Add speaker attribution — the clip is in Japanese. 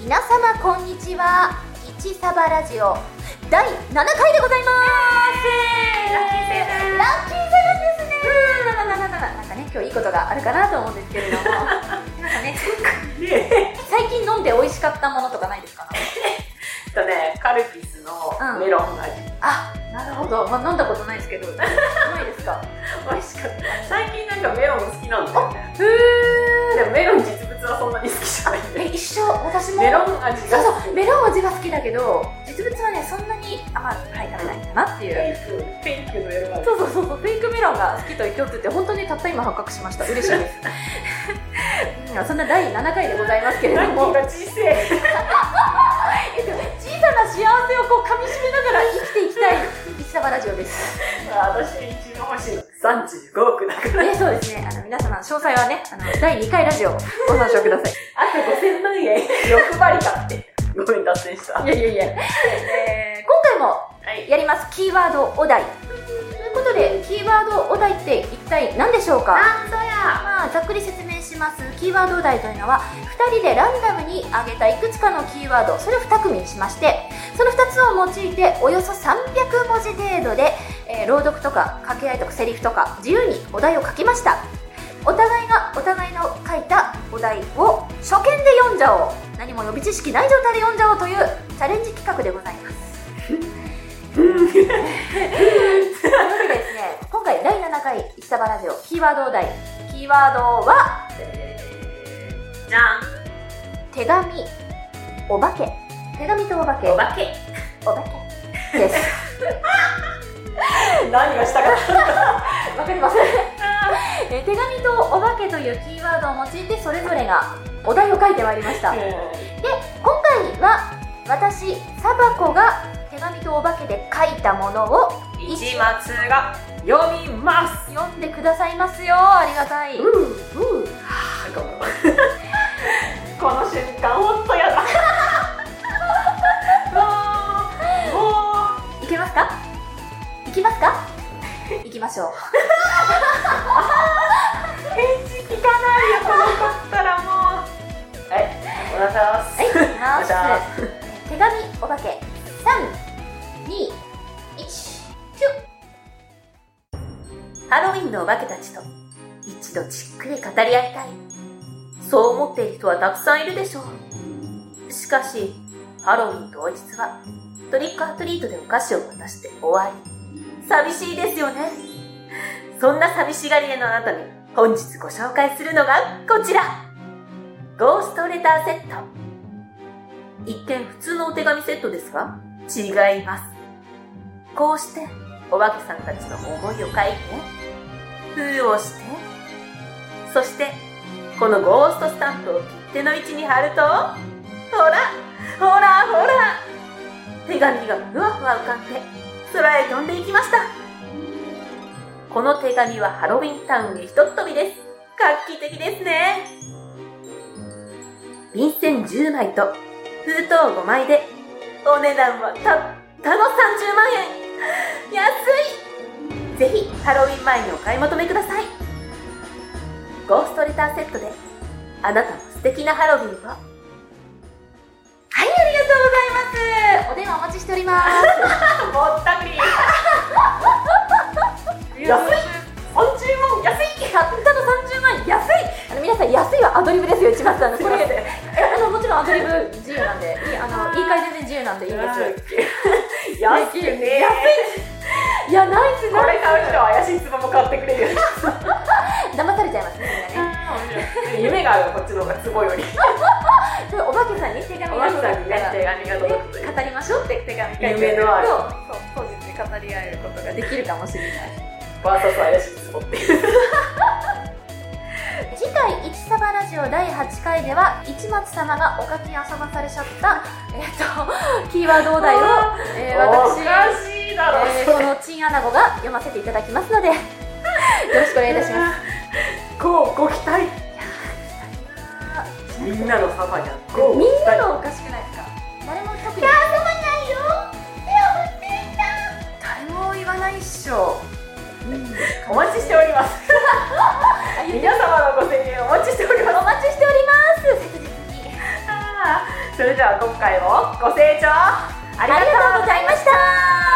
Speaker 1: 皆様こんにちは。一サバラジオ第7回でございます。ラッキーセブンですね。なんかね、今日いいことがあるかなと思うんですけれどもなんかね、最近飲んで美味しかったものとかないですか？
Speaker 2: カルピスのメロン味、
Speaker 1: あ、なるほど。飲んだことないですけど、うまいですか？
Speaker 2: 美味しかった。最近なんかメロン好きなんだよね。でもメロン実物はそんなに好きじゃないんで。
Speaker 1: 一緒、私も
Speaker 2: メロン味が好き。
Speaker 1: そう、メロン味が好きだけど、実物はね、そんなに食べないんだなっていう。
Speaker 2: フェイクのメロン味。
Speaker 1: そう、フェイクメロンが好きと言っておって本当にたった今発覚しました。嬉しいですそんな第7回でございますけれども、
Speaker 2: ラッキーが小さい
Speaker 1: 小さな幸せをこう噛み締めながら生きていきたい一サバラジオです。
Speaker 2: 私一番欲しいの35億だから
Speaker 1: そうですね。皆様詳細はね、第2回ラジオをご参照ください。
Speaker 2: あと5000万円欲張りかってごめん脱線した。
Speaker 1: いや、今回もやります、キーワードお題ということで、キーワードお題って一体何でしょうか？ざっくり説明します。キーワードお題というのは2人でランダムに挙げたいくつかのキーワード、それを2組にしまして、その2つを用いておよそ300文字程度で、朗読とか掛け合いとかセリフとか自由にお題を書きました。お互いがお互いの書いたお題を初見で読んじゃおう、何も予備知識ない状態で読んじゃおうというチャレンジ企画でございますというわけでですね、今回第7回一サバラジオキーワードお題、キーワードは
Speaker 2: じゃん、
Speaker 1: 手紙、お化け。手紙とお化けです
Speaker 2: 何がしたかった
Speaker 1: わかりません手紙とお化けというキーワードを用いてそれぞれがお題を書いてまいりました。で、今回は私サバコが手紙とお化けで書いたものを
Speaker 2: 一松が読みます。
Speaker 1: 読んでくださいますよ。ありがたい。
Speaker 2: この瞬間ほんとやだ
Speaker 1: いけますか？いきますか？いきましょう
Speaker 2: 返事聞かないよ、この子ったらもう。はい、お願いします。
Speaker 1: 手紙お化け3、2、1、
Speaker 2: ハロウィンのお化けたちと一度じっくり語り合いたい、そう思っている人はたくさんいるでしょう。しかしハロウィン当日はトリックアトリートでお菓子を渡して終わり、寂しいですよね。そんな寂しがり屋のあなたに本日ご紹介するのがこちら、ゴーストレターセット。一見普通のお手紙セットですが違います。こうしてお化けさんたちの思いを書いて封をして、そしてこのゴーストスタンプを切手の位置に貼ると、ほら手紙がふわふわ浮かんで空へ飛んでいきました。この手紙はハロウィンタウンへひとっ飛びです。画期的ですね。便箋10枚と封筒5枚でお値段はたったの30万円。安い。ぜひハロウィン前にお買い求めください。ゴーストレターセットであなたの素敵なハロウィンを。
Speaker 1: はい、ありがとうございます。お電話お待ちしております
Speaker 2: ぼったくり安い、30万安い、
Speaker 1: たったの30万安い。皆さん、安いはアドリブですよ。一番さん、これもちろんアドリブ自由なんで、言い換え全然自由なんでいいんです。
Speaker 2: 安いね。
Speaker 1: いや、ナイス。
Speaker 2: これ買う人は怪しい壺も買ってくれるよ
Speaker 1: 騙されちゃいますね、みんなね。
Speaker 2: 夢がある、こっちの方が壺より
Speaker 1: お化けさんに手紙が届くから、
Speaker 2: 手紙が届くという、
Speaker 1: 語りましょうって手紙書いて
Speaker 2: 夢のある
Speaker 1: と、当日に語り合えることができるかもしれない。
Speaker 2: バーサス怪しい壺っていう
Speaker 1: 次回一サバラジオ第8回では一松様がお書き遊ばされちゃったキーワードお題を、私
Speaker 2: おかしいだろ、
Speaker 1: このチンアナゴが読ませていただきますのでよろしくお願いいたします。
Speaker 2: ご期待。みんなのサバにゃ
Speaker 1: みんなのおかしくないですか？誰も特に遊ばないよ、誰も言わないっしょ。
Speaker 2: お待ちしております皆様のご声援お待ちしております。
Speaker 1: お待ちしております。切実に。
Speaker 2: それでは今回もご清聴ありがとうございました。